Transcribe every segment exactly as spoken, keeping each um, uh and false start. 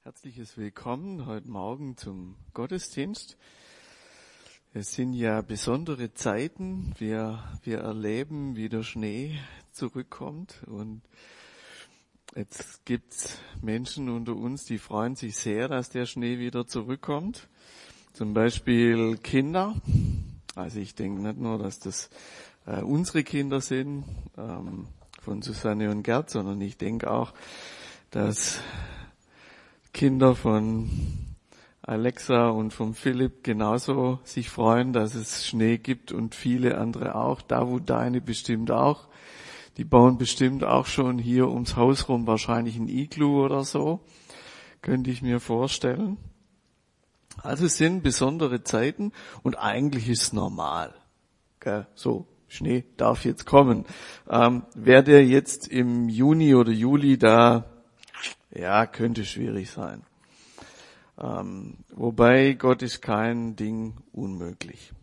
Herzliches Willkommen heute Morgen zum Gottesdienst. Es sind ja besondere Zeiten. Wir, wir erleben, wie der Schnee zurückkommt. Und jetzt gibt's Menschen unter uns, die freuen sich sehr, dass der Schnee wieder zurückkommt. Zum Beispiel Kinder. Also ich denke nicht nur, dass das äh, unsere Kinder sind, ähm, von Susanne und Gerd, sondern ich denke auch, dass Kinder von Alexa und von Philipp genauso sich freuen, dass es Schnee gibt und viele andere auch. Da, wo deine bestimmt auch. Die bauen bestimmt auch schon hier ums Haus rum wahrscheinlich ein Iglu oder so. Könnte ich mir vorstellen. Also es sind besondere Zeiten und eigentlich ist es normal. Okay, so, Schnee darf jetzt kommen. Ähm, wer der jetzt im Juni oder Juli da Ja, könnte schwierig sein. Ähm, wobei Gott ist kein Ding unmöglich.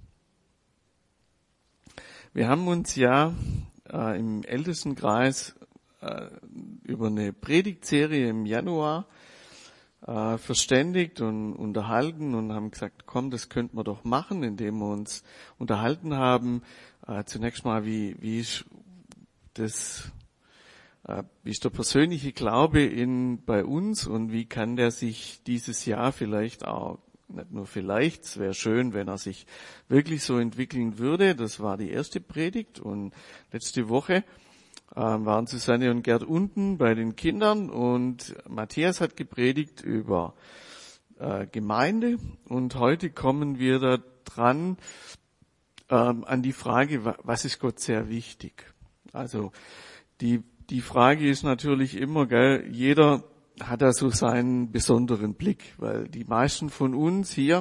Wir haben uns ja äh, im Ältestenkreis äh, über eine Predigtserie im Januar äh, verständigt und unterhalten und haben gesagt, komm, das könnten wir doch machen, indem wir uns unterhalten haben. Äh, zunächst mal, wie, wie ist das Wie ist der persönliche Glaube in, bei uns und wie kann der sich dieses Jahr vielleicht auch, nicht nur vielleicht, es wäre schön, wenn er sich wirklich so entwickeln würde. Das war die erste Predigt und letzte Woche äh, waren Susanne und Gerd unten bei den Kindern und Matthias hat gepredigt über äh, Gemeinde und heute kommen wir da dran äh, an die Frage, was ist Gott sehr wichtig? Also die Die Frage ist natürlich immer, gell, jeder hat da so seinen besonderen Blick, weil die meisten von uns hier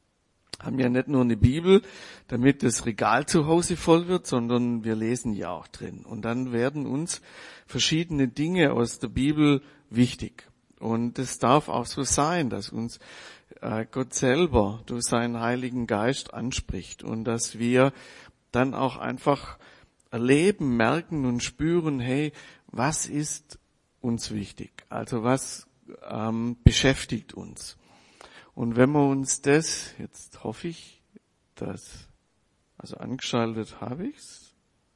haben ja nicht nur eine Bibel, damit das Regal zu Hause voll wird, sondern wir lesen ja auch drin. Und dann werden uns verschiedene Dinge aus der Bibel wichtig. Und es darf auch so sein, dass uns äh, Gott selber durch seinen Heiligen Geist anspricht und dass wir dann auch einfach erleben, merken und spüren, hey, was ist uns wichtig? Also was ähm, beschäftigt uns? Und wenn wir uns das, jetzt hoffe ich, dass, also angeschaltet habe ich's.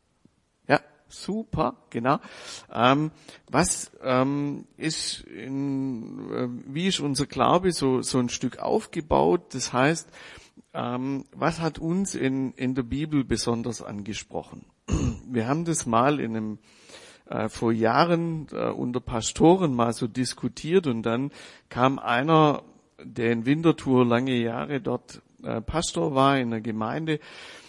Ja, super, genau. Ähm, was ähm, ist, in, äh, wie ist unser Glaube so so ein Stück aufgebaut? Das heißt, ähm, was hat uns in in der Bibel besonders angesprochen? Wir haben das mal in einem äh, vor Jahren äh, unter Pastoren mal so diskutiert und dann kam einer, der in Winterthur lange Jahre dort äh, Pastor war in der Gemeinde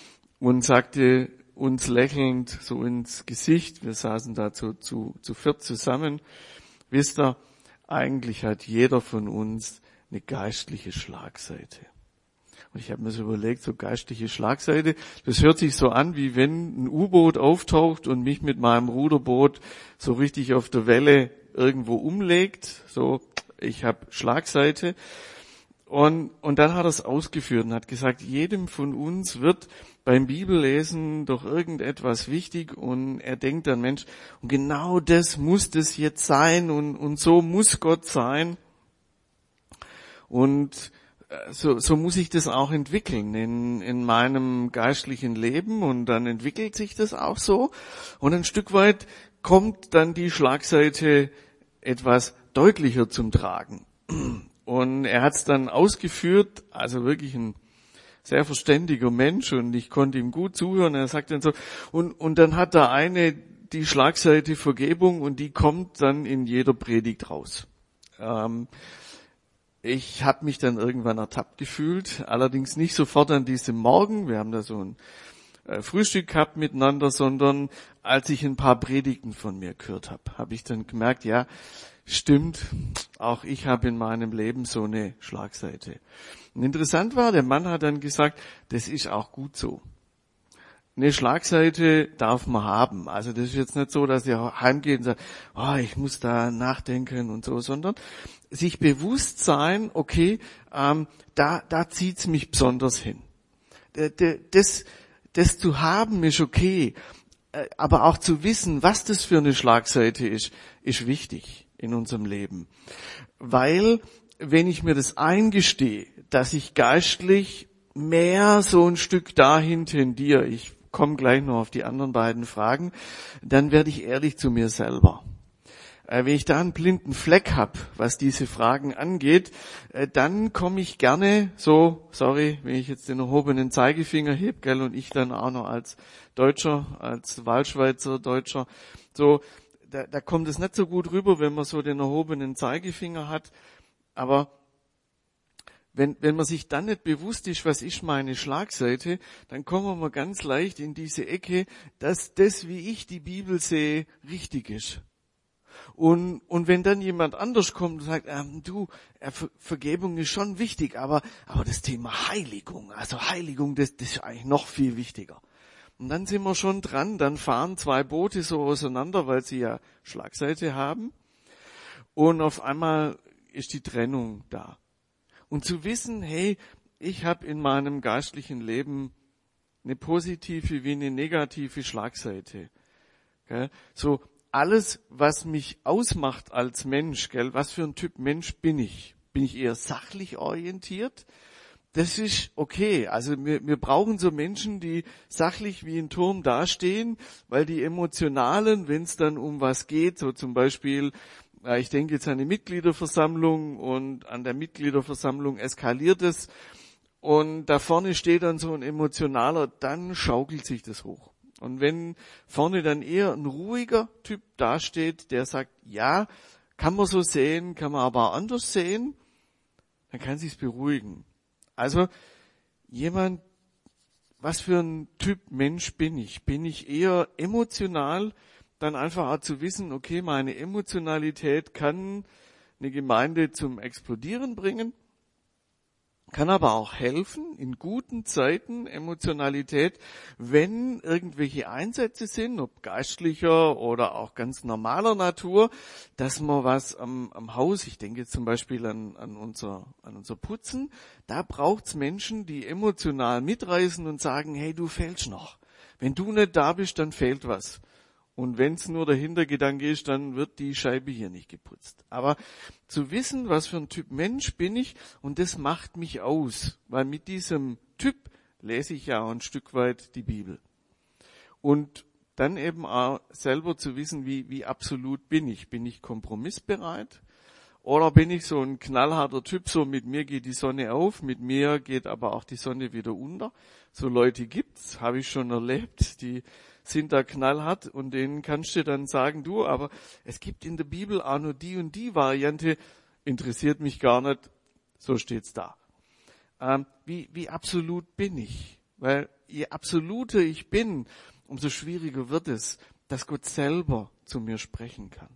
und sagte uns lächelnd so ins Gesicht, wir saßen da zu, zu, zu viert zusammen, wisst ihr, eigentlich hat jeder von uns eine geistliche Schlagseite. Und ich habe mir so überlegt, so geistliche Schlagseite, das hört sich so an, wie wenn ein U-Boot auftaucht und mich mit meinem Ruderboot so richtig auf der Welle irgendwo umlegt. So, ich habe Schlagseite. Und, und dann hat er es ausgeführt und hat gesagt, jedem von uns wird beim Bibellesen doch irgendetwas wichtig und er denkt dann, Mensch, und genau das muss das jetzt sein und, und so muss Gott sein. Und So, so muss ich das auch entwickeln in, in meinem geistlichen Leben und dann entwickelt sich das auch so und ein Stück weit kommt dann die Schlagseite etwas deutlicher zum Tragen. Und er hat es dann ausgeführt, also wirklich ein sehr verständiger Mensch und ich konnte ihm gut zuhören. Er sagt dann so, und, und dann hat da eine die Schlagseite Vergebung und die kommt dann in jeder Predigt raus. Ähm, Ich habe mich dann irgendwann ertappt gefühlt, allerdings nicht sofort an diesem Morgen, wir haben da so ein äh, Frühstück gehabt miteinander, sondern als ich ein paar Predigten von mir gehört habe, habe ich dann gemerkt, ja, stimmt, auch ich habe in meinem Leben so eine Schlagseite. Und interessant war, der Mann hat dann gesagt, das ist auch gut so. Eine Schlagseite darf man haben. Also das ist jetzt nicht so, dass ihr heimgeht und sagt, oh, ich muss da nachdenken und so, sondern sich bewusst sein, okay, ähm, da, da zieht's mich besonders hin. Das, das zu haben ist okay, aber auch zu wissen, was das für eine Schlagseite ist, ist wichtig. in unserem Leben. Weil, wenn ich mir das eingestehe, dass ich geistlich mehr so ein Stück dahin tendiere, ich komme gleich noch auf die anderen beiden Fragen, dann werde ich ehrlich zu mir selber. Äh, wenn ich da einen blinden Fleck habe, was diese Fragen angeht, äh, dann komme ich gerne so, sorry, wenn ich jetzt den erhobenen Zeigefinger heb, gell, und ich dann auch noch als Deutscher, als Wahlschweizer Deutscher, so, da, da kommt es nicht so gut rüber, wenn man so den erhobenen Zeigefinger hat, aber Wenn, wenn man sich dann nicht bewusst ist, was ist meine Schlagseite, dann kommen wir ganz leicht in diese Ecke, dass das, wie ich die Bibel sehe, richtig ist. Und, und wenn dann jemand anders kommt und sagt, ähm, du, Ver- Vergebung ist schon wichtig, aber, aber das Thema Heiligung, also Heiligung, das, das ist eigentlich noch viel wichtiger. Und dann sind wir schon dran, dann fahren zwei Boote so auseinander, weil sie ja Schlagseite haben. Und auf einmal ist die Trennung da. Und zu wissen, hey, ich habe in meinem geistlichen Leben eine positive wie eine negative Schlagseite. Gell? So alles, was mich ausmacht als Mensch, gell? Was für ein Typ Mensch bin ich? Bin ich eher sachlich orientiert? Das ist okay. Also wir, wir brauchen so Menschen, die sachlich wie ein Turm dastehen, weil die Emotionalen, wenn es dann um was geht, so zum Beispiel, ich denke jetzt an die Mitgliederversammlung und an der Mitgliederversammlung eskaliert es und da vorne steht dann so ein emotionaler, dann schaukelt sich das hoch. Und wenn vorne dann eher ein ruhiger Typ dasteht, der sagt, ja, kann man so sehen, kann man aber auch anders sehen, dann kann sich's beruhigen. Also jemand, was für ein Typ Mensch bin ich? Bin ich eher emotional? Dann einfach auch zu wissen, okay, meine Emotionalität kann eine Gemeinde zum Explodieren bringen, kann aber auch helfen in guten Zeiten, Emotionalität, wenn irgendwelche Einsätze sind, ob geistlicher oder auch ganz normaler Natur, dass man was am, am Haus, ich denke jetzt zum Beispiel an, an, unser, an unser Putzen, da braucht's Menschen, die emotional mitreißen und sagen, hey, du fehlst noch. Wenn du nicht da bist, dann fehlt was. Und wenn es nur der Hintergedanke ist, dann wird die Scheibe hier nicht geputzt. Aber zu wissen, was für ein Typ Mensch bin ich, und das macht mich aus. Weil mit diesem Typ lese ich ja auch ein Stück weit die Bibel. Und dann eben auch selber zu wissen, wie, wie absolut bin ich. Bin ich kompromissbereit? Oder bin ich so ein knallharter Typ, so mit mir geht die Sonne auf, mit mir geht aber auch die Sonne wieder unter. So Leute gibt's, habe ich schon erlebt, die sind da knallhart und denen kannst du dann sagen, du, aber es gibt in der Bibel auch nur die und die Variante, interessiert mich gar nicht, so steht's da. Ähm, wie, wie absolut bin ich? Weil je absoluter ich bin, umso schwieriger wird es, dass Gott selber zu mir sprechen kann.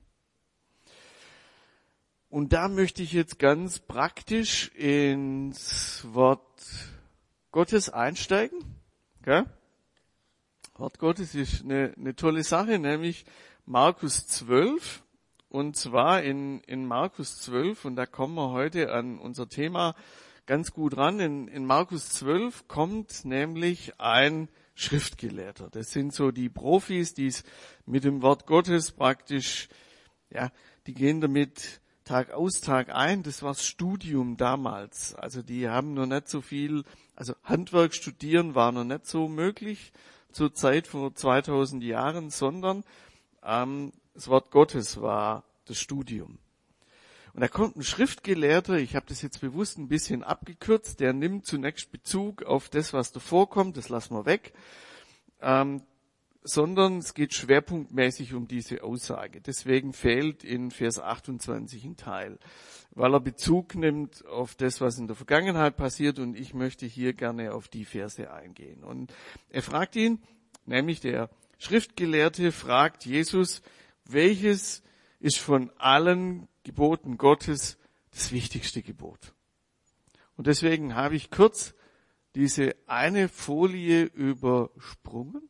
Und da möchte ich jetzt ganz praktisch ins Wort Gottes einsteigen. Okay? Wort Gottes ist eine, eine tolle Sache, nämlich Markus zwölf. Und zwar in, in Markus zwölf, und da kommen wir heute an unser Thema ganz gut ran. In, in Markus zwölf kommt nämlich ein Schriftgelehrter. Das sind so die Profis, die es mit dem Wort Gottes praktisch, ja, die gehen damit Tag aus, Tag ein. Das war das Studium damals. Also die haben noch nicht so viel, also Handwerk studieren war noch nicht so möglich zur Zeit vor zweitausend Jahren, sondern ähm, das Wort Gottes war das Studium. Und da kommt ein Schriftgelehrter, ich habe das jetzt bewusst ein bisschen abgekürzt, der nimmt zunächst Bezug auf das, was davor kommt, das lassen wir weg, ähm, sondern es geht schwerpunktmäßig um diese Aussage. Deswegen fehlt in Vers achtundzwanzig ein Teil, weil er Bezug nimmt auf das, was in der Vergangenheit passiert, und ich möchte hier gerne auf die Verse eingehen. Und er fragt ihn, nämlich der Schriftgelehrte fragt Jesus, welches ist von allen Geboten Gottes das wichtigste Gebot? Und deswegen habe ich kurz diese eine Folie übersprungen.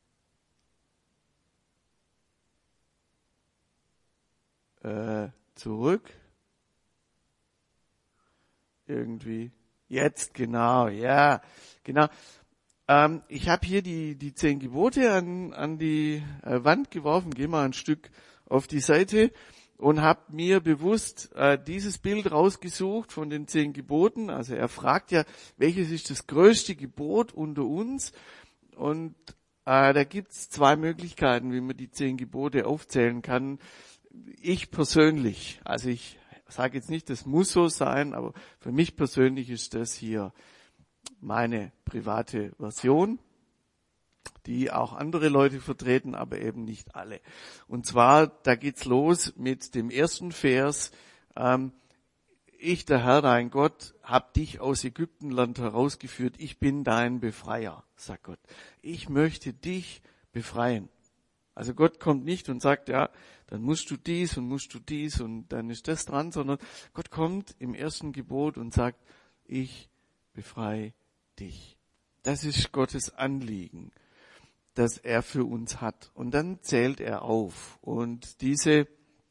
Äh, zurück. Irgendwie. Jetzt, genau, ja, genau. Ähm, ich habe hier die, die zehn Gebote an, an die äh, Wand geworfen. Geh mal ein Stück auf die Seite. und habe mir bewusst äh, dieses Bild rausgesucht von den zehn Geboten. Also er fragt ja, welches ist das größte Gebot unter uns? Und äh, da gibt's zwei Möglichkeiten, wie man die zehn Gebote aufzählen kann. Ich persönlich, also ich sage jetzt nicht, das muss so sein, aber für mich persönlich ist das hier meine private Version, die auch andere Leute vertreten, aber eben nicht alle. Und zwar, da geht's los mit dem ersten Vers. Ähm, ich, der Herr, dein Gott, hab dich aus Ägyptenland herausgeführt. Ich bin dein Befreier, sagt Gott. Ich möchte dich befreien. Also Gott kommt nicht und sagt, ja, dann musst du dies und musst du dies und dann ist das dran, sondern Gott kommt im ersten Gebot und sagt, ich befreie dich. Das ist Gottes Anliegen, das er für uns hat. Und dann zählt er auf. Und diese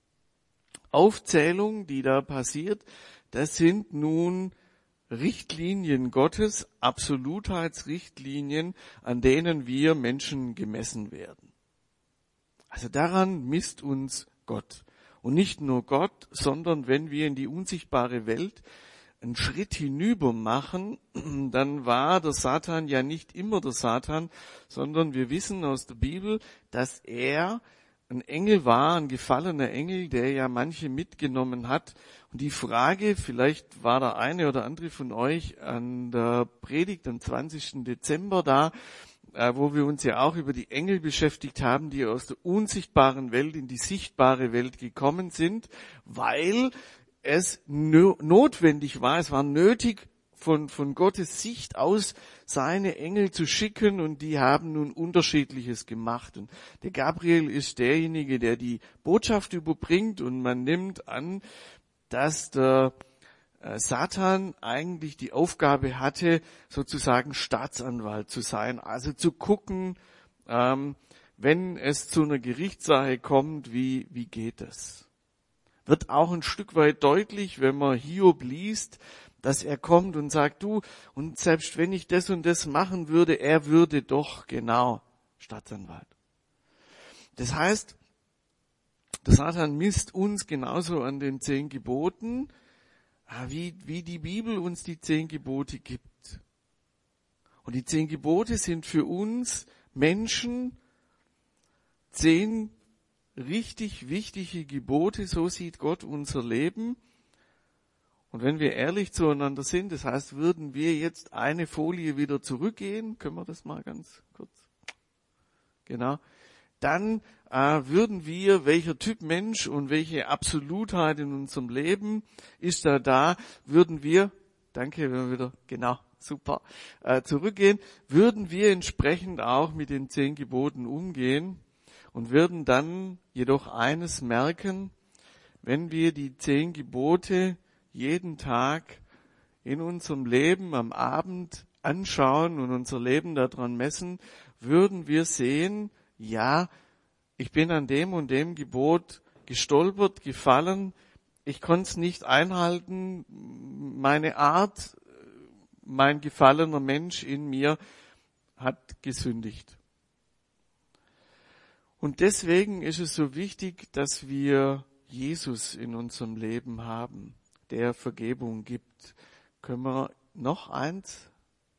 Aufzählung, die da passiert, das sind nun Richtlinien Gottes, Absolutheitsrichtlinien, an denen wir Menschen gemessen werden. Also daran misst uns Gott. Und nicht nur Gott, sondern wenn wir in die unsichtbare Welt einen Schritt hinüber machen, dann war der Satan ja nicht immer der Satan, sondern wir wissen aus der Bibel, dass er ein Engel war, ein gefallener Engel, der ja manche mitgenommen hat. Und die Frage, vielleicht war der eine oder andere von euch an der Predigt am zwanzigsten Dezember da, wo wir uns ja auch über die Engel beschäftigt haben, die aus der unsichtbaren Welt in die sichtbare Welt gekommen sind, weil es notwendig war, es war nötig, von, von Gottes Sicht aus seine Engel zu schicken, und die haben nun Unterschiedliches gemacht. Und der Gabriel ist derjenige, der die Botschaft überbringt, und man nimmt an, dass der Satan eigentlich die Aufgabe hatte, sozusagen Staatsanwalt zu sein, also zu gucken, ähm, wenn es zu einer Gerichtssache kommt, wie, wie geht es? Wird auch ein Stück weit deutlich, wenn man Hiob liest, dass er kommt und sagt, du, und selbst wenn ich das und das machen würde, er würde doch genau Staatsanwalt. Das heißt, der Satan misst uns genauso an den zehn Geboten, wie, wie die Bibel uns die zehn Gebote gibt. Und die zehn Gebote sind für uns Menschen zehn richtig wichtige Gebote, so sieht Gott unser Leben. Und wenn wir ehrlich zueinander sind, das heißt, würden wir jetzt eine Folie wieder zurückgehen, können wir das mal ganz kurz? Genau. Dann äh, würden wir, welcher Typ Mensch und welche Absolutheit in unserem Leben ist da da, würden wir, danke, wenn wir wieder, genau, super, äh, zurückgehen, würden wir entsprechend auch mit den zehn Geboten umgehen und würden dann jedoch eines merken, wenn wir die zehn Gebote jeden Tag in unserem Leben am Abend anschauen und unser Leben daran messen, würden wir sehen, ja, ich bin an dem und dem Gebot gestolpert, gefallen, ich konnte es nicht einhalten, meine Art, mein gefallener Mensch in mir hat gesündigt. Und deswegen ist es so wichtig, dass wir Jesus in unserem Leben haben, der Vergebung gibt. Können wir noch eins?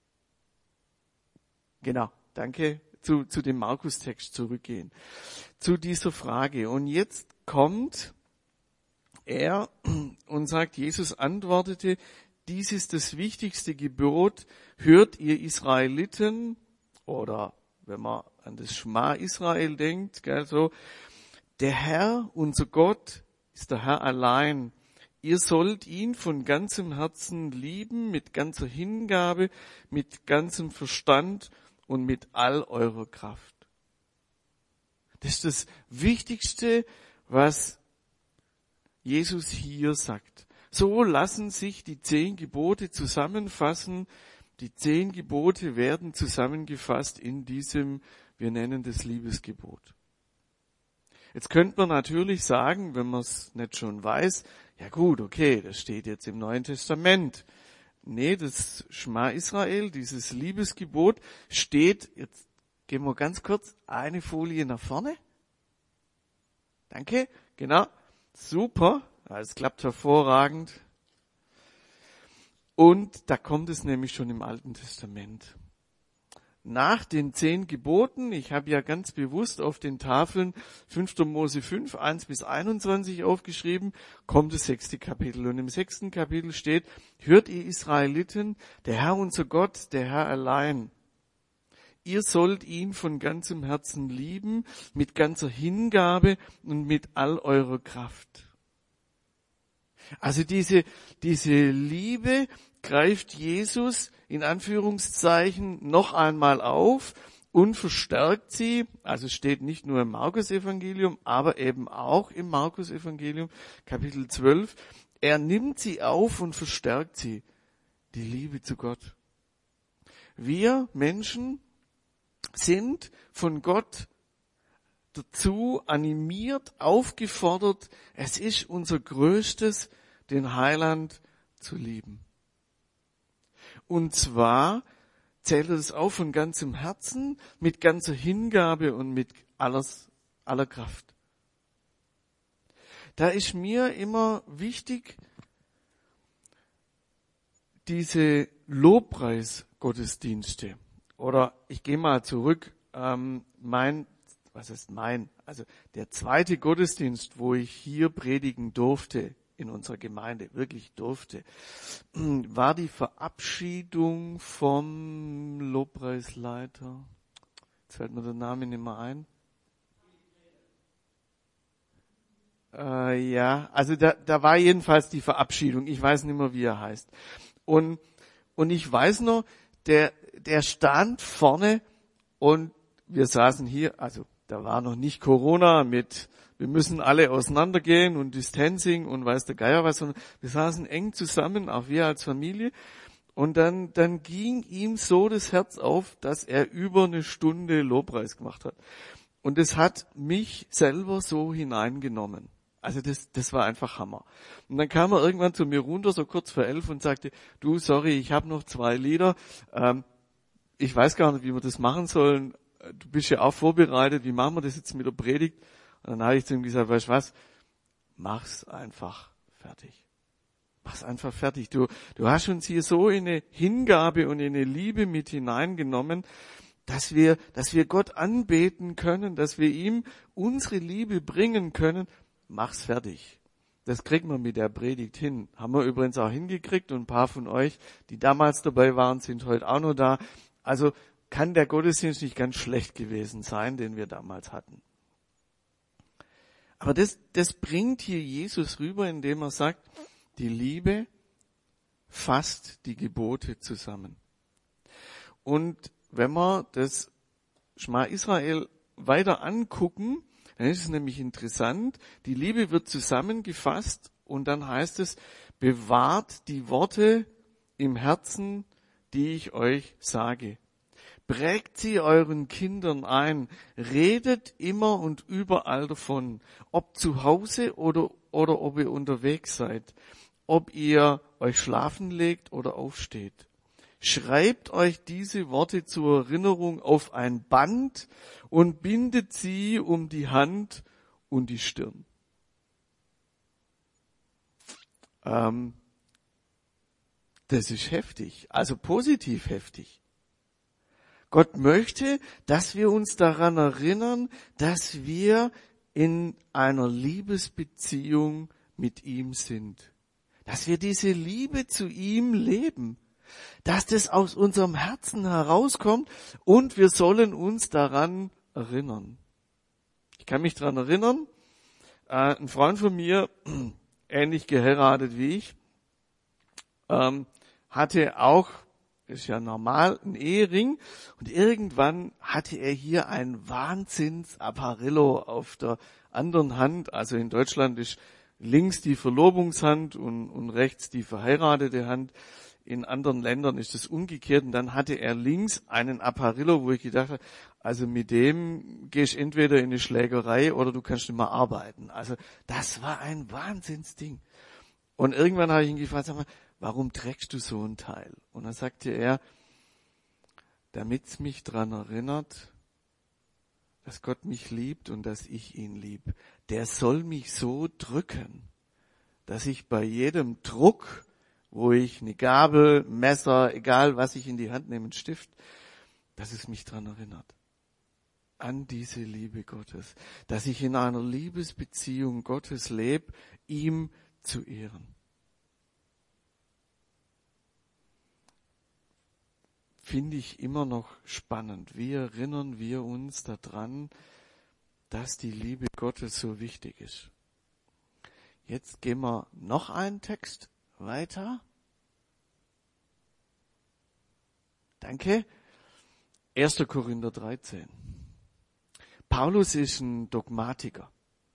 Genau, danke. Zu, zu dem Markus-Text zurückgehen. Zu dieser Frage. Und jetzt kommt er und sagt, Jesus antwortete, dies ist das wichtigste Gebot, hört ihr Israeliten, oder wenn man an das Schma Israel denkt, gell, so, der Herr, unser Gott, ist der Herr allein. Ihr sollt ihn von ganzem Herzen lieben, mit ganzer Hingabe, mit ganzem Verstand und mit all eurer Kraft. Das ist das Wichtigste, was Jesus hier sagt. So lassen sich die zehn Gebote zusammenfassen. Die zehn Gebote werden zusammengefasst in diesem, wir nennen das Liebesgebot. Jetzt könnte man natürlich sagen, wenn man es nicht schon weiß, ja gut, okay, das steht jetzt im Neuen Testament. Nee, das Schma Israel, dieses Liebesgebot, steht, jetzt gehen wir ganz kurz eine Folie nach vorne. Danke, genau. Super, es klappt hervorragend. Und da kommt es nämlich schon im Alten Testament. Nach den zehn Geboten, ich habe ja ganz bewusst auf den Tafeln fünfter Mose fünf, eins bis einundzwanzig aufgeschrieben, kommt das sechste Kapitel. Und im sechsten Kapitel steht, hört ihr Israeliten, der Herr unser Gott, der Herr allein. Ihr sollt ihn von ganzem Herzen lieben, mit ganzer Hingabe und mit all eurer Kraft. Also diese, diese Liebe greift Jesus in Anführungszeichen noch einmal auf und verstärkt sie, also steht nicht nur im Markus-Evangelium, aber eben auch im Markus-Evangelium, Kapitel zwölf. Er nimmt sie auf und verstärkt sie, die Liebe zu Gott. Wir Menschen sind von Gott dazu animiert, aufgefordert, es ist unser Größtes, den Heiland zu lieben. Und zwar zählt er das auf von ganzem Herzen, mit ganzer Hingabe und mit alles, aller Kraft. Da ist mir immer wichtig, diese Lobpreisgottesdienste. Oder ich gehe mal zurück, ähm, mein, was ist mein, also der zweite Gottesdienst, wo ich hier predigen durfte, in unserer Gemeinde, wirklich durfte, war die Verabschiedung vom Lobpreisleiter. Jetzt fällt mir der Name nicht mehr ein. Äh, ja, also da, da war jedenfalls die Verabschiedung. Ich weiß nicht mehr, wie er heißt. Und, und ich weiß noch, der, der stand vorne und wir saßen hier, also da war noch nicht Corona mit, wir müssen alle auseinandergehen und Distancing und weiß der Geier was, sondern wir saßen eng zusammen, auch wir als Familie. Und dann, dann ging ihm so das Herz auf, dass er über eine Stunde Lobpreis gemacht hat. Und das hat mich selber so hineingenommen. Also das, das war einfach Hammer. Und dann kam er irgendwann zu mir runter, so kurz vor elf, und sagte, du, sorry, ich habe noch zwei Lieder. Ähm, ich weiß gar nicht, wie wir das machen sollen. Du bist ja auch vorbereitet, wie machen wir das jetzt mit der Predigt? Und dann habe ich zu ihm gesagt, weißt du was, mach's einfach fertig. Mach's einfach fertig. Du, du hast uns hier so in eine Hingabe und in eine Liebe mit hineingenommen, dass wir, dass wir Gott anbeten können, dass wir ihm unsere Liebe bringen können. Mach's fertig. Das kriegen wir mit der Predigt hin. Haben wir übrigens auch hingekriegt und ein paar von euch, die damals dabei waren, sind heute auch noch da. Also kann der Gottesdienst nicht ganz schlecht gewesen sein, den wir damals hatten. Aber das, das bringt hier Jesus rüber, indem er sagt, die Liebe fasst die Gebote zusammen. Und wenn wir das Schma Israel weiter angucken, dann ist es nämlich interessant, die Liebe wird zusammengefasst und dann heißt es, bewahrt die Worte im Herzen, die ich euch sage. Prägt sie euren Kindern ein, redet immer und überall davon, ob zu Hause oder, oder ob ihr unterwegs seid, ob ihr euch schlafen legt oder aufsteht. Schreibt euch diese Worte zur Erinnerung auf ein Band und bindet sie um die Hand und die Stirn. Ähm, das ist heftig, also positiv heftig. Gott möchte, dass wir uns daran erinnern, dass wir in einer Liebesbeziehung mit ihm sind. Dass wir diese Liebe zu ihm leben. Dass das aus unserem Herzen herauskommt und wir sollen uns daran erinnern. Ich kann mich daran erinnern, äh, ein Freund von mir, ähnlich geheiratet wie ich, ähm, hatte auch, ist ja normal, ein Ehering und irgendwann hatte er hier ein Wahnsinns-Apparillo auf der anderen Hand. Also in Deutschland ist links die Verlobungshand und, und rechts die verheiratete Hand. In anderen Ländern ist es umgekehrt und dann hatte er links einen Apparillo, wo ich gedacht habe, also mit dem gehst du entweder in eine Schlägerei oder du kannst nicht mehr arbeiten. Also das war ein Wahnsinnsding. Und irgendwann habe ich ihn gefragt, sag mal, warum trägst du so ein Teil? Und dann sagte er, damit es mich daran erinnert, dass Gott mich liebt und dass ich ihn lieb. der soll mich so drücken, dass ich bei jedem Druck, wo ich eine Gabel, Messer, egal was ich in die Hand nehme, einen Stift, dass es mich daran erinnert. An diese Liebe Gottes. Dass ich in einer Liebesbeziehung Gottes lebe, ihm zu ehren. Finde ich immer noch spannend. Wie erinnern wir uns daran, dass die Liebe Gottes so wichtig ist? Jetzt gehen wir noch einen Text weiter. Danke. erster Korinther dreizehn. Paulus ist ein Dogmatiker.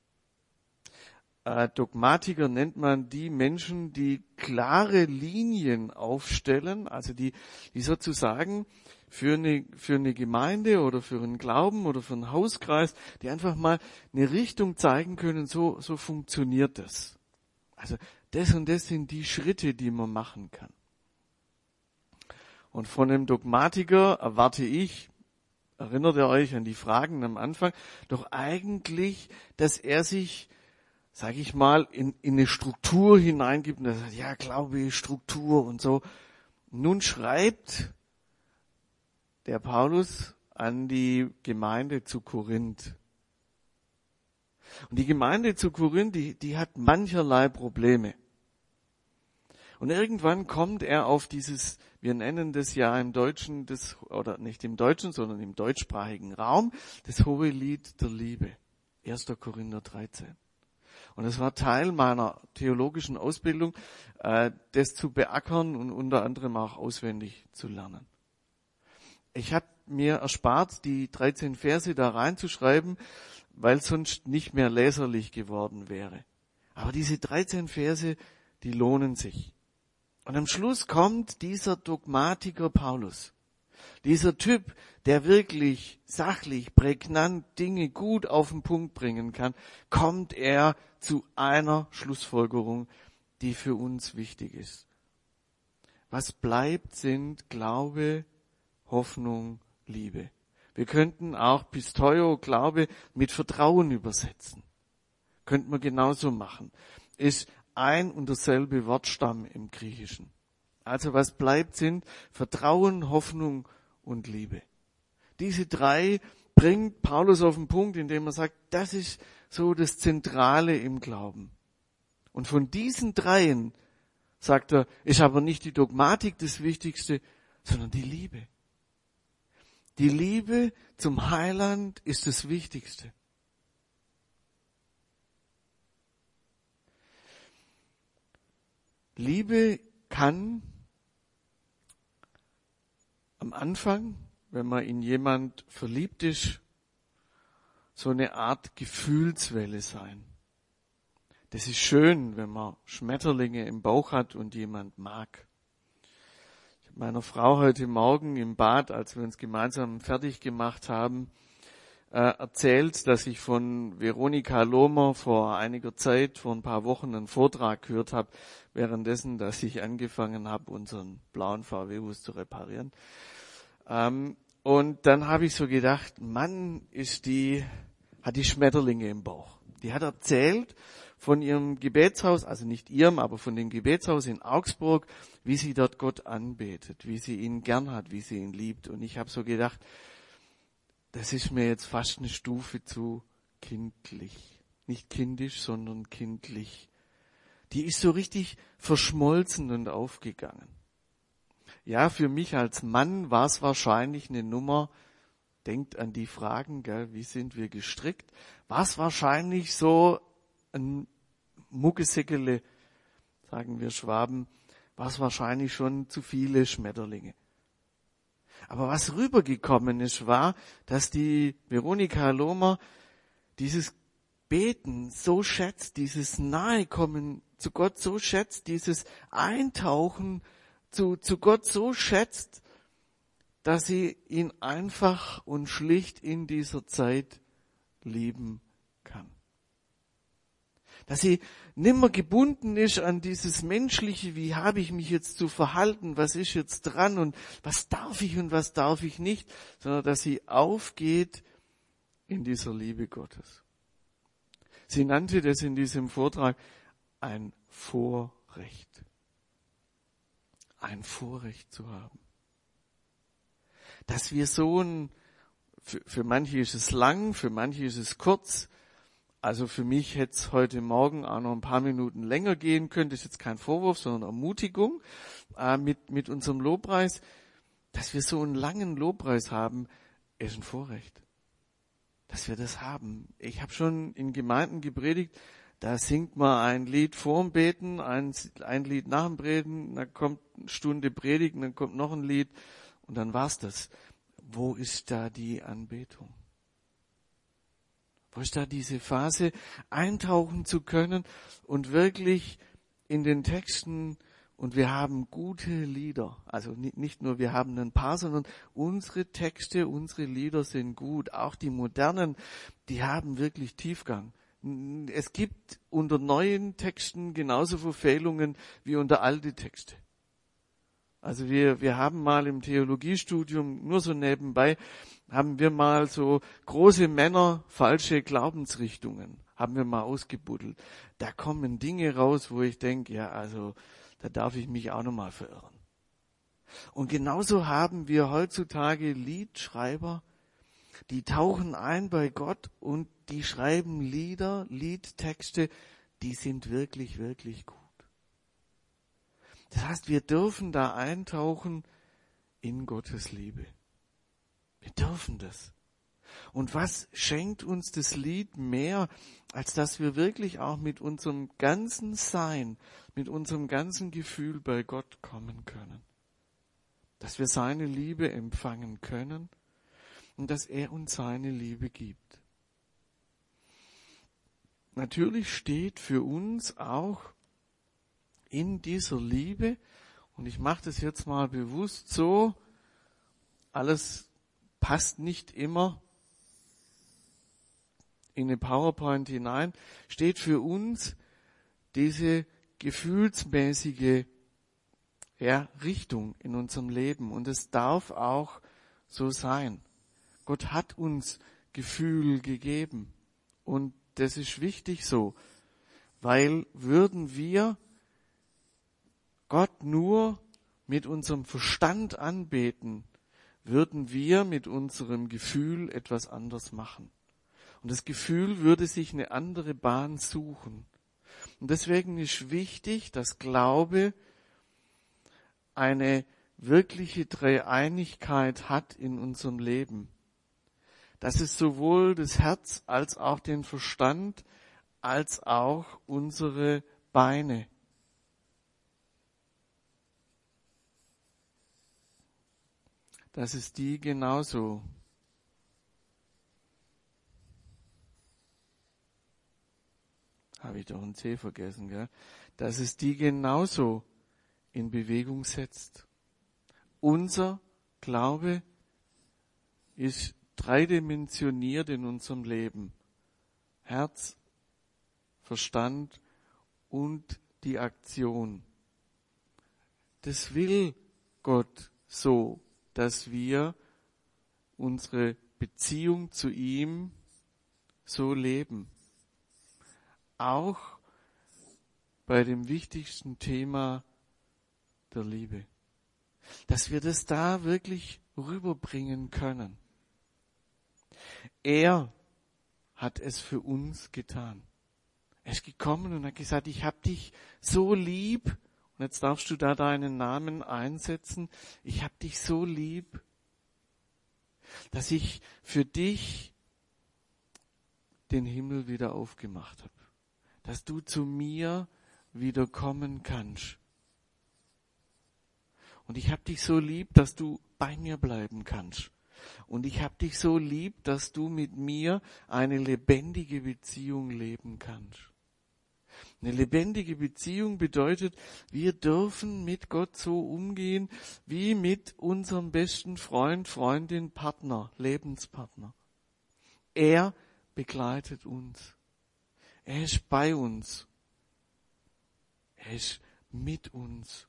Äh, Dogmatiker nennt man die Menschen, die klare Linien aufstellen, also die, die sozusagen für eine, für eine Gemeinde oder für einen Glauben oder für einen Hauskreis, die einfach mal eine Richtung zeigen können, so, so funktioniert das. Also das und das sind die Schritte, die man machen kann. Und von einem Dogmatiker erwarte ich, erinnert ihr euch an die Fragen am Anfang, doch eigentlich, dass er sich, sage ich mal, in, in eine Struktur hineingibt und er sagt, ja, Glaube, Struktur und so. Nun schreibt der Paulus an die Gemeinde zu Korinth. Und die Gemeinde zu Korinth, die, die hat mancherlei Probleme. Und irgendwann kommt er auf dieses, wir nennen das ja im Deutschen, das, oder nicht im Deutschen, sondern im deutschsprachigen Raum, das hohe Lied der Liebe. erster Korinther dreizehn. Und es war Teil meiner theologischen Ausbildung, äh, das zu beackern und unter anderem auch auswendig zu lernen. Ich habe mir erspart, die dreizehn Verse da reinzuschreiben, weil sonst nicht mehr leserlich geworden wäre. Aber diese dreizehn Verse, die lohnen sich. Und am Schluss kommt dieser Dogmatiker Paulus. Dieser Typ, der wirklich sachlich, prägnant Dinge gut auf den Punkt bringen kann, kommt er zu einer Schlussfolgerung, die für uns wichtig ist. Was bleibt, sind Glaube, Hoffnung, Liebe. Wir könnten auch Pisteuo, Glaube, mit Vertrauen übersetzen. Könnten wir genauso machen. Ist ein und derselbe Wortstamm im Griechischen. Also was bleibt, sind Vertrauen, Hoffnung und Liebe. Diese drei bringt Paulus auf den Punkt, indem er sagt, das ist so das Zentrale im Glauben. Und von diesen dreien, sagt er, ist aber nicht die Dogmatik das Wichtigste, sondern die Liebe. Die Liebe zum Heiland ist das Wichtigste. Liebe kann am Anfang, wenn man in jemand verliebt ist, so eine Art Gefühlswelle sein. Das ist schön, wenn man Schmetterlinge im Bauch hat und jemand mag. Ich habe meiner Frau heute Morgen im Bad, als wir uns gemeinsam fertig gemacht haben, erzählt, dass ich von Veronika Lohmer vor einiger Zeit, vor ein paar Wochen, einen Vortrag gehört habe, währenddessen, dass ich angefangen habe, unseren blauen V W-Bus zu reparieren. Ähm, und dann habe ich so gedacht, Mann, ist die, hat die Schmetterlinge im Bauch. Die hat erzählt von ihrem Gebetshaus, also nicht ihrem, aber von dem Gebetshaus in Augsburg, wie sie dort Gott anbetet, wie sie ihn gern hat, wie sie ihn liebt. Und ich habe so gedacht, das ist mir jetzt fast eine Stufe zu kindlich. Nicht kindisch, sondern kindlich. Die ist so richtig verschmolzen und aufgegangen. Ja, für mich als Mann war es wahrscheinlich eine Nummer, denkt an die Fragen, gell, wie sind wir gestrickt, war es wahrscheinlich so ein Muckesäckele, sagen wir Schwaben, war es wahrscheinlich schon zu viele Schmetterlinge. Aber was rübergekommen ist, war, dass die Veronika Lohmer dieses Beten so schätzt, dieses Nahekommen zu Gott so schätzt, dieses Eintauchen zu, zu Gott so schätzt, dass sie ihn einfach und schlicht in dieser Zeit lieben kann. Dass sie nimmer gebunden ist an dieses Menschliche, wie habe ich mich jetzt zu verhalten, was ist jetzt dran und was darf ich und was darf ich nicht, sondern dass sie aufgeht in dieser Liebe Gottes. Sie nannte das in diesem Vortrag ein Vorrecht. Ein Vorrecht zu haben. Dass wir so ein, für, für manche ist es lang, für manche ist es kurz. Also für mich hätte es heute Morgen auch noch ein paar Minuten länger gehen können. Das ist jetzt kein Vorwurf, sondern Ermutigung äh, mit, mit unserem Lobpreis. Dass wir so einen langen Lobpreis haben, ist ein Vorrecht. Dass wir das haben. Ich habe schon in Gemeinden gepredigt, da singt man ein Lied vorm Beten, ein, ein Lied nach dem Beten, dann kommt eine Stunde Predigt, dann kommt noch ein Lied und dann war's das. Wo ist da die Anbetung? Wo ist da diese Phase, eintauchen zu können und wirklich in den Texten, und wir haben gute Lieder, also nicht nur wir haben ein paar, sondern unsere Texte, unsere Lieder sind gut, auch die modernen, die haben wirklich Tiefgang. Es gibt unter neuen Texten genauso Verfehlungen wie unter alte Texte. Also wir, wir haben mal im Theologiestudium, nur so nebenbei, haben wir mal so große Männer, falsche Glaubensrichtungen, haben wir mal ausgebuddelt. Da kommen Dinge raus, wo ich denke, ja, also da darf ich mich auch nochmal verirren. Und genauso haben wir heutzutage Liedschreiber, die tauchen ein bei Gott und die schreiben Lieder, Liedtexte, die sind wirklich, wirklich gut. Das heißt, wir dürfen da eintauchen in Gottes Liebe. Wir dürfen das. Und was schenkt uns das Lied mehr, als dass wir wirklich auch mit unserem ganzen Sein, mit unserem ganzen Gefühl bei Gott kommen können? Dass wir seine Liebe empfangen können und dass er uns seine Liebe gibt. Natürlich steht für uns auch in dieser Liebe, und ich mache das jetzt mal bewusst so, alles passt nicht immer in eine PowerPoint hinein, steht für uns diese gefühlsmäßige ja, Richtung in unserem Leben. Und es darf auch so sein. Gott hat uns Gefühl gegeben. Und das ist wichtig so, weil würden wir Gott nur mit unserem Verstand anbeten, würden wir mit unserem Gefühl etwas anders machen. Und das Gefühl würde sich eine andere Bahn suchen. Und deswegen ist wichtig, dass Glaube eine wirkliche Dreieinigkeit hat in unserem Leben. Dass es sowohl das Herz als auch den Verstand als auch unsere Beine. Dass es die genauso habe ich doch ein C vergessen, gell? Dass es die genauso in Bewegung setzt. Unser Glaube ist dreidimensioniert in unserem Leben. Herz, Verstand und die Aktion. Das will Gott so, dass wir unsere Beziehung zu ihm so leben. Auch bei dem wichtigsten Thema der Liebe. Dass wir das da wirklich rüberbringen können. Er hat es für uns getan. Er ist gekommen und hat gesagt, ich habe dich so lieb. Und jetzt darfst du da deinen Namen einsetzen. Ich habe dich so lieb, dass ich für dich den Himmel wieder aufgemacht habe. Dass du zu mir wieder kommen kannst. Und ich habe dich so lieb, dass du bei mir bleiben kannst. Und ich habe dich so lieb, dass du mit mir eine lebendige Beziehung leben kannst. Eine lebendige Beziehung bedeutet, wir dürfen mit Gott so umgehen, wie mit unserem besten Freund, Freundin, Partner, Lebenspartner. Er begleitet uns. Er ist bei uns. Er ist mit uns.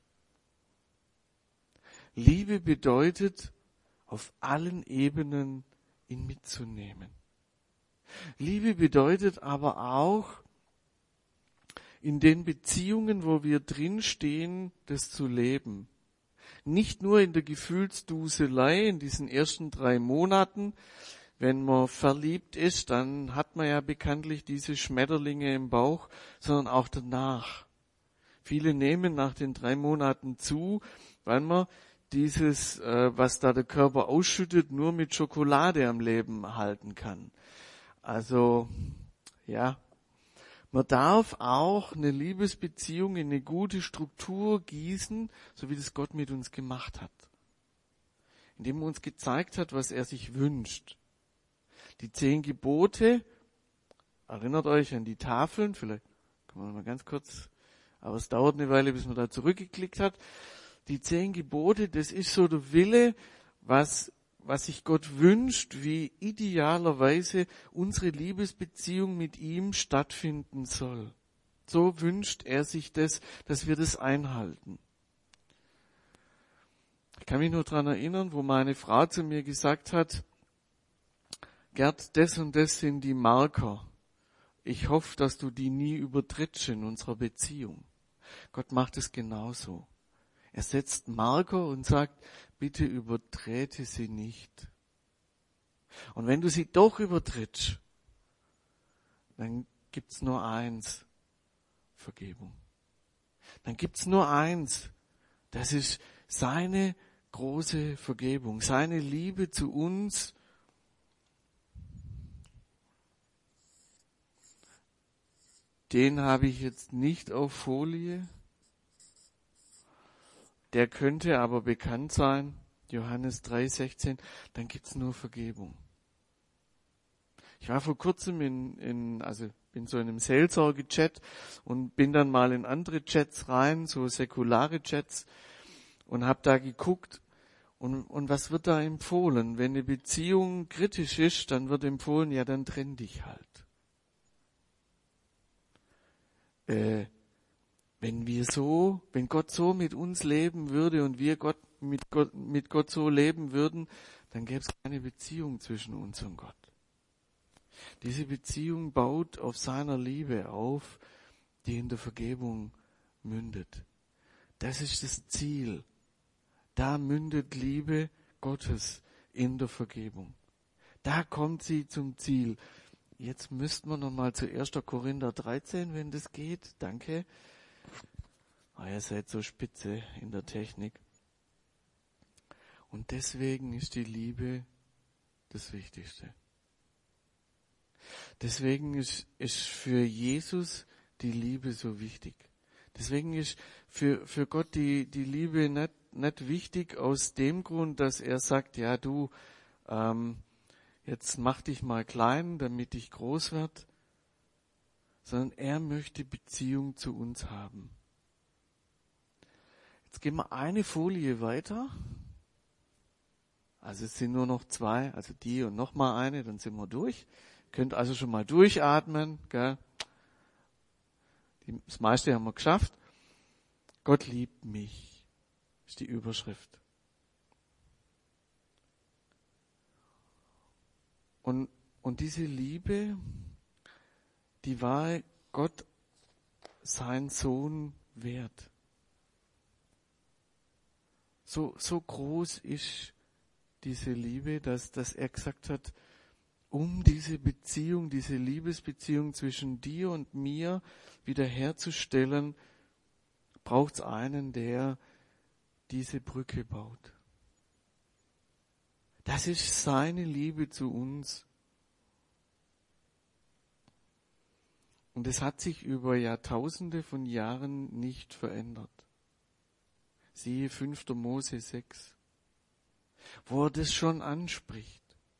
Liebe bedeutet, auf allen Ebenen ihn mitzunehmen. Liebe bedeutet aber auch, in den Beziehungen, wo wir drinstehen, das zu leben. Nicht nur in der Gefühlsduselei in diesen ersten drei Monaten. Wenn man verliebt ist, dann hat man ja bekanntlich diese Schmetterlinge im Bauch, sondern auch danach. Viele nehmen nach den drei Monaten zu, weil man dieses, äh, was da der Körper ausschüttet, nur mit Schokolade am Leben halten kann. Also, ja, man darf auch eine Liebesbeziehung in eine gute Struktur gießen, so wie das Gott mit uns gemacht hat. Indem er uns gezeigt hat, was er sich wünscht. Die zehn Gebote, erinnert euch an die Tafeln, vielleicht können wir mal ganz kurz, aber es dauert eine Weile, bis man da zurückgeklickt hat. Die zehn Gebote, das ist so der Wille, was was sich Gott wünscht, wie idealerweise unsere Liebesbeziehung mit ihm stattfinden soll. So wünscht er sich das, dass wir das einhalten. Ich kann mich nur daran erinnern, wo meine Frau zu mir gesagt hat, Gerd, das und das sind die Marker. Ich hoffe, dass du die nie übertrittst in unserer Beziehung. Gott macht es genauso. Er setzt Marker und sagt, bitte übertrete sie nicht. Und wenn du sie doch übertrittst, dann gibt's nur eins, Vergebung. Dann gibt's nur eins, das ist seine große Vergebung, seine Liebe zu uns. Den habe ich jetzt nicht auf Folie. Der könnte aber bekannt sein, Johannes drei sechzehn, dann gibt's nur Vergebung. Ich war vor kurzem in, in also bin so in einem Seelsorge-Chat und bin dann mal in andere Chats rein, so säkulare Chats, und habe da geguckt, und, und was wird da empfohlen? Wenn eine Beziehung kritisch ist, dann wird empfohlen, ja, dann trenn dich halt. Äh, Wenn wir so, wenn Gott so mit uns leben würde und wir Gott mit Gott, mit Gott so leben würden, dann gäbe es keine Beziehung zwischen uns und Gott. Diese Beziehung baut auf seiner Liebe auf, die in der Vergebung mündet. Das ist das Ziel. Da mündet Liebe Gottes in der Vergebung. Da kommt sie zum Ziel. Jetzt müssten wir nochmal zu erster Korinther dreizehn, wenn das geht. Danke. Oh, ihr seid so spitze in der Technik. Und deswegen ist die Liebe das Wichtigste. Deswegen ist, ist für Jesus die Liebe so wichtig. Deswegen ist für, für Gott die, die Liebe nicht, nicht wichtig aus dem Grund, dass er sagt, ja du, ähm, jetzt mach dich mal klein, damit ich groß werde, sondern er möchte Beziehung zu uns haben. Jetzt gehen wir eine Folie weiter. Also es sind nur noch zwei, also die und nochmal eine, dann sind wir durch. Könnt also schon mal durchatmen, gell? Das meiste haben wir geschafft. Gott liebt mich, ist die Überschrift. Und, und diese Liebe, die war Gott sein Sohn wert. So, so groß ist diese Liebe, dass, dass er gesagt hat, um diese Beziehung, diese Liebesbeziehung zwischen dir und mir wiederherzustellen, braucht es einen, der diese Brücke baut. Das ist seine Liebe zu uns. Und es hat sich über Jahrtausende von Jahren nicht verändert. Siehe fünfter Mose sechs, wo er das schon anspricht.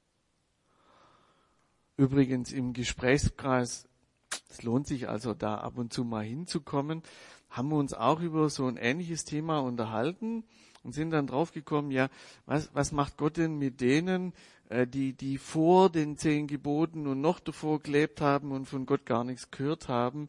Übrigens im Gesprächskreis, es lohnt sich also da ab und zu mal hinzukommen, haben wir uns auch über so ein ähnliches Thema unterhalten und sind dann draufgekommen, ja, was, was macht Gott denn mit denen, äh, die, die vor den zehn Geboten und noch davor gelebt haben und von Gott gar nichts gehört haben?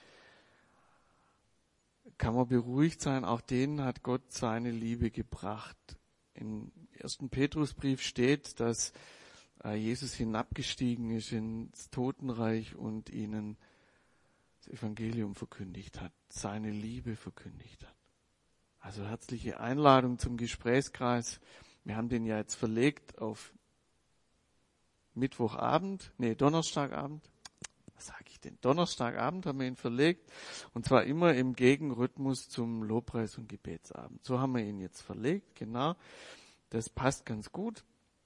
Kann man beruhigt sein, auch denen hat Gott seine Liebe gebracht. Im ersten Petrusbrief steht, dass Jesus hinabgestiegen ist ins Totenreich und ihnen das Evangelium verkündigt hat, seine Liebe verkündigt hat. Also herzliche Einladung zum Gesprächskreis. Wir haben den ja jetzt verlegt auf Mittwochabend, nee, Donnerstagabend. Was sage ich denn? Donnerstagabend haben wir ihn verlegt und zwar immer im Gegenrhythmus zum Lobpreis- und Gebetsabend. So haben wir ihn jetzt verlegt, genau. Das passt ganz gut.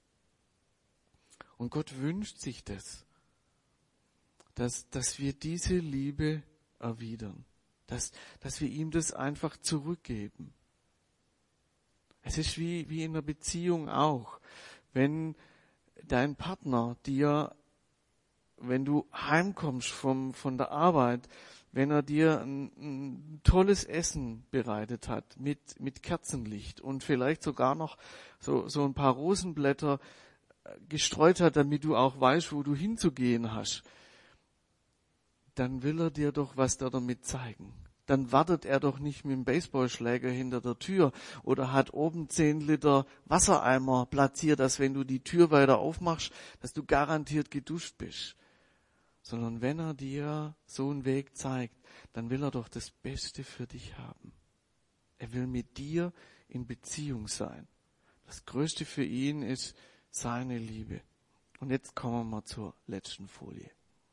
Und Gott wünscht sich das, dass, dass wir diese Liebe erwidern, dass, dass wir ihm das einfach zurückgeben. Es ist wie, wie in einer Beziehung auch, wenn dein Partner dir, wenn du heimkommst vom, von der Arbeit, wenn er dir ein, ein tolles Essen bereitet hat mit, mit Kerzenlicht und vielleicht sogar noch so, so ein paar Rosenblätter gestreut hat, damit du auch weißt, wo du hinzugehen hast, dann will er dir doch was da damit zeigen. Dann wartet er doch nicht mit dem Baseballschläger hinter der Tür oder hat oben zehn Liter Wassereimer platziert, dass wenn du die Tür weiter aufmachst, dass du garantiert geduscht bist. Sondern wenn er dir so einen Weg zeigt, dann will er doch das Beste für dich haben. Er will mit dir in Beziehung sein. Das Größte für ihn ist seine Liebe. Und jetzt kommen wir mal zur letzten Folie.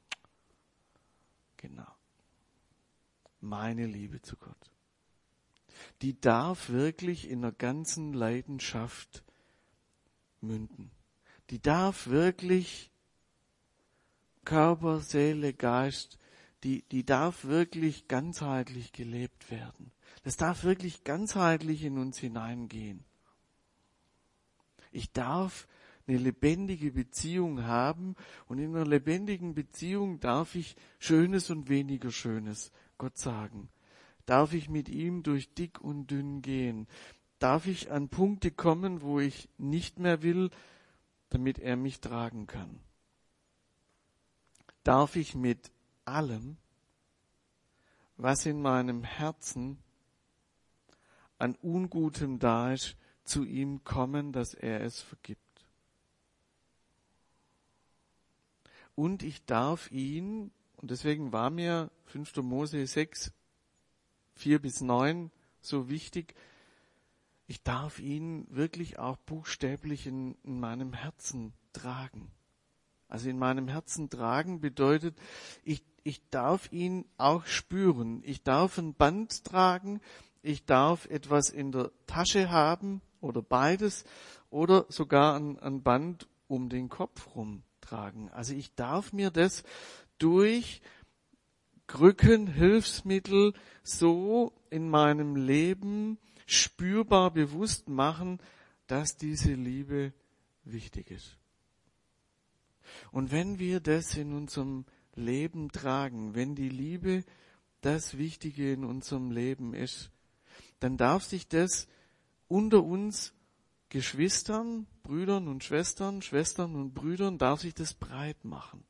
Genau. Meine Liebe zu Gott. Die darf wirklich in der ganzen Leidenschaft münden. Die darf wirklich Körper, Seele, Geist, die, die darf wirklich ganzheitlich gelebt werden. Das darf wirklich ganzheitlich in uns hineingehen. Ich darf eine lebendige Beziehung haben und in einer lebendigen Beziehung darf ich Schönes und weniger Schönes Gott sagen. Darf ich mit ihm durch dick und dünn gehen? Darf ich an Punkte kommen, wo ich nicht mehr will, damit er mich tragen kann? Darf ich mit allem, was in meinem Herzen an Ungutem da ist, zu ihm kommen, dass er es vergibt? Und ich darf ihn, und deswegen war mir fünfter Mose sechs, vier bis neun so wichtig, ich darf ihn wirklich auch buchstäblich in, in meinem Herzen tragen. Also in meinem Herzen tragen bedeutet, ich, ich darf ihn auch spüren. Ich darf ein Band tragen, ich darf etwas in der Tasche haben oder beides oder sogar ein, ein Band um den Kopf rumtragen. Also ich darf mir das durch Krücken, Hilfsmittel so in meinem Leben spürbar bewusst machen, dass diese Liebe wichtig ist. Und wenn wir das in unserem Leben tragen, wenn die Liebe das Wichtige in unserem Leben ist, dann darf sich das unter uns Geschwistern, Brüdern und Schwestern, Schwestern und Brüdern, darf sich das breit machen.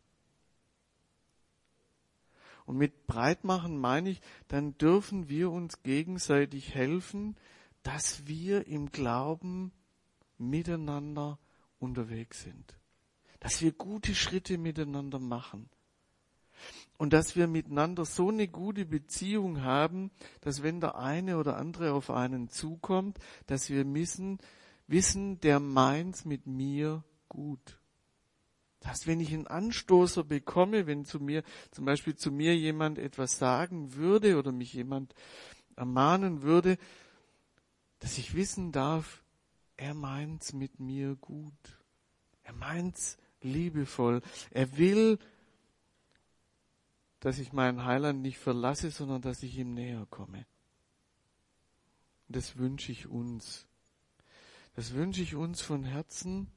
Und mit breit machen meine ich, dann dürfen wir uns gegenseitig helfen, dass wir im Glauben miteinander unterwegs sind. Dass wir gute Schritte miteinander machen. Und dass wir miteinander so eine gute Beziehung haben, dass wenn der eine oder andere auf einen zukommt, dass wir wissen, wissen, der meint's mit mir gut. Dass wenn ich einen Anstoßer bekomme, wenn zu mir, zum Beispiel zu mir jemand etwas sagen würde oder mich jemand ermahnen würde, dass ich wissen darf, er meint's mit mir gut. Er meint's liebevoll. Er will, dass ich meinen Heiland nicht verlasse, sondern dass ich ihm näher komme. Und das wünsche ich uns. Das wünsche ich uns von Herzen,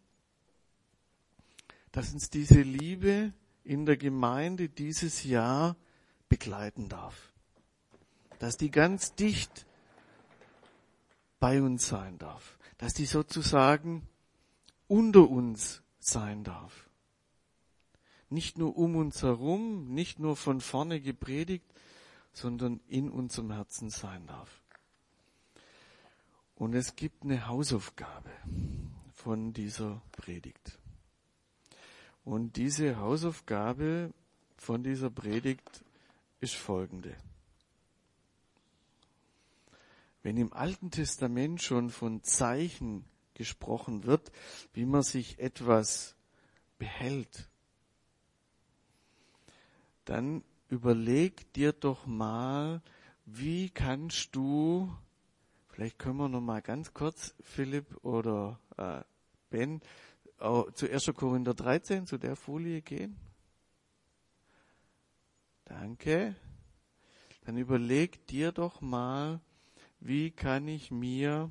dass uns diese Liebe in der Gemeinde dieses Jahr begleiten darf. Dass die ganz dicht bei uns sein darf. Dass die sozusagen unter uns sein darf. Nicht nur um uns herum, nicht nur von vorne gepredigt, sondern in unserem Herzen sein darf. Und es gibt eine Hausaufgabe von dieser Predigt. Und diese Hausaufgabe von dieser Predigt ist folgende. Wenn im Alten Testament schon von Zeichen gesprochen wird, wie man sich etwas behält, dann überleg dir doch mal, wie kannst du, vielleicht können wir noch mal ganz kurz, Philipp oder äh, Ben, äh, zu erster Korinther dreizehn, zu der Folie gehen. Danke. Dann überleg dir doch mal, wie kann ich mir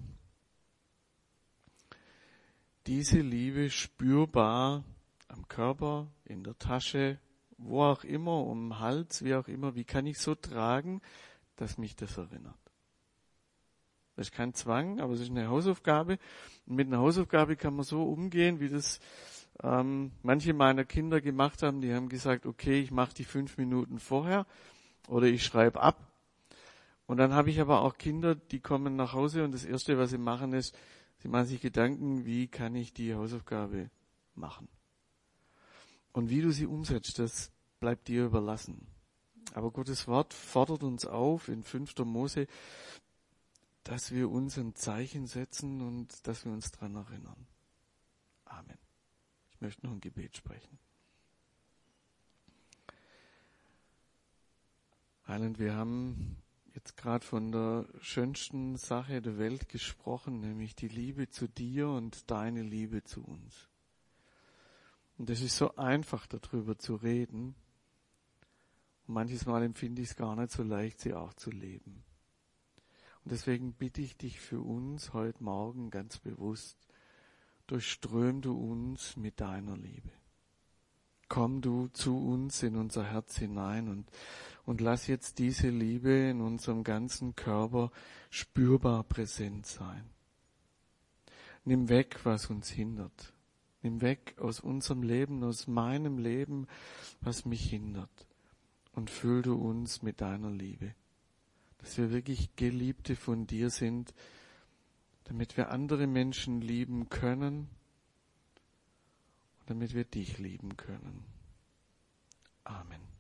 diese Liebe spürbar am Körper, in der Tasche, wo auch immer, um den Hals, wie auch immer, wie kann ich so tragen, dass mich das erinnert. Das ist kein Zwang, aber es ist eine Hausaufgabe. Und mit einer Hausaufgabe kann man so umgehen, wie das ähm, manche meiner Kinder gemacht haben. Die haben gesagt, okay, ich mache die fünf Minuten vorher oder ich schreibe ab. Und dann habe ich aber auch Kinder, die kommen nach Hause und das Erste, was sie machen, ist, sie machen sich Gedanken, wie kann ich die Hausaufgabe machen. Und wie du sie umsetzt, das bleibt dir überlassen. Aber Gottes Wort fordert uns auf in fünfter Mose, dass wir uns ein Zeichen setzen und dass wir uns daran erinnern. Amen. Ich möchte noch ein Gebet sprechen. Heiland, wir haben jetzt gerade von der schönsten Sache der Welt gesprochen, nämlich die Liebe zu dir und deine Liebe zu uns. Und es ist so einfach, darüber zu reden. Und manches Mal empfinde ich es gar nicht so leicht, sie auch zu leben. Und deswegen bitte ich dich für uns heute Morgen ganz bewusst, durchström du uns mit deiner Liebe. Komm du zu uns in unser Herz hinein und, und lass jetzt diese Liebe in unserem ganzen Körper spürbar präsent sein. Nimm weg, was uns hindert. Nimm weg aus unserem Leben, aus meinem Leben, was mich hindert. Und füll du uns mit deiner Liebe. Dass wir wirklich Geliebte von dir sind, damit wir andere Menschen lieben können und damit wir dich lieben können. Amen.